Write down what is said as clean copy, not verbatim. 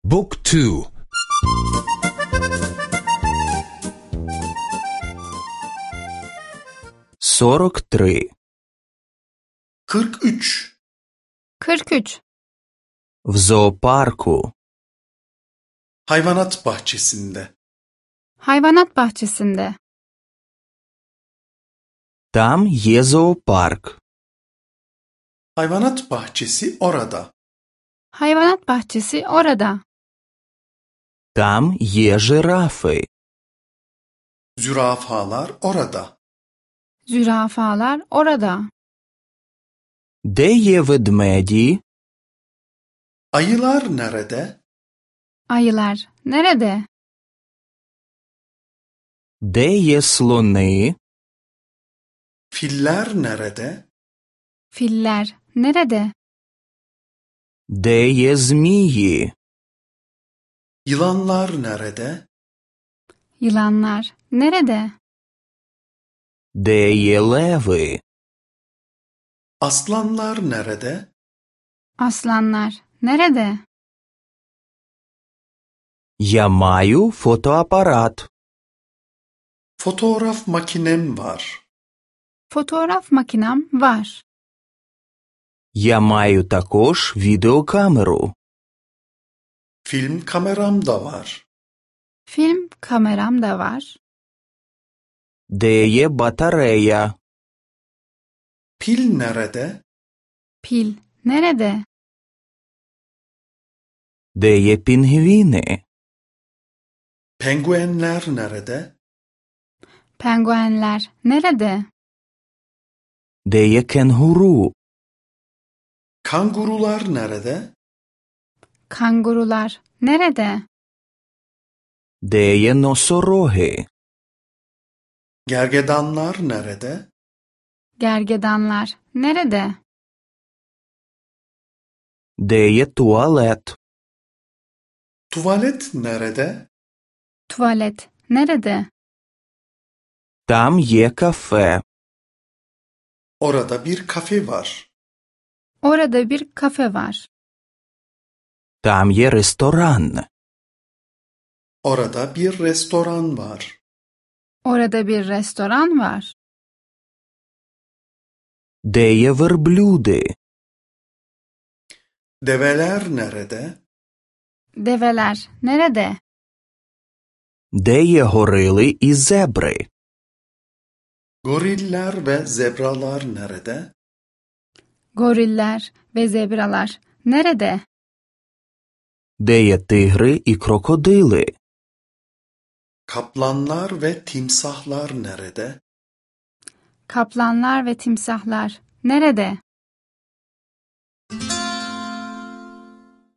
Book 2. 43. 43. 43. В зоопарку. Hayvanat bahçesinde. Hayvanat bahçesinde. Там є зоопарк. Hayvanat bahçesi orada. Hayvanat bahçesi orada. Там є жирафи. Zürafalar orada. Zürafalar orada. Де є ведмеді? Ayılar nerede? Ayılar nerede? Де є слони? Filler nerede? Filler nerede? Де є змії? Yılanlar nerede? Yılanlar nerede? Де є леви? Aslanlar nerede? Aslanlar nerede? Я маю фотоапарат. Fotoğraf makinem var. Fotoğraf makinem var. Я маю також відеокамеру. Film kameram da var. Film kameram da var. Де є батарея? Pil nerede? Pil nerede? Де є пінгвіни? Penguenler nerede? Penguenler nerede? Де є кенгуру? Kangurular nerede? Kangurular nerede? Де є носороги? Gergedanlar nerede? Gergedanlar nerede? Де є туалет? Tuvalet nerede? Tuvalet nerede? Там є кафе. Orada bir kafe var. Orada bir kafe var. Там є ресторан. Orada bir restoran var. Orada bir restoran var. Де є верблюди? Develer nerede? Develer nerede? Де є горили і зебри? Goriller ve zebralar nerede? Goriller ve zebralar nerede? Де є тигри і крокодили? Kaplanlar ve timsahlar nerede? Kaplanlar ve timsahlar nerede?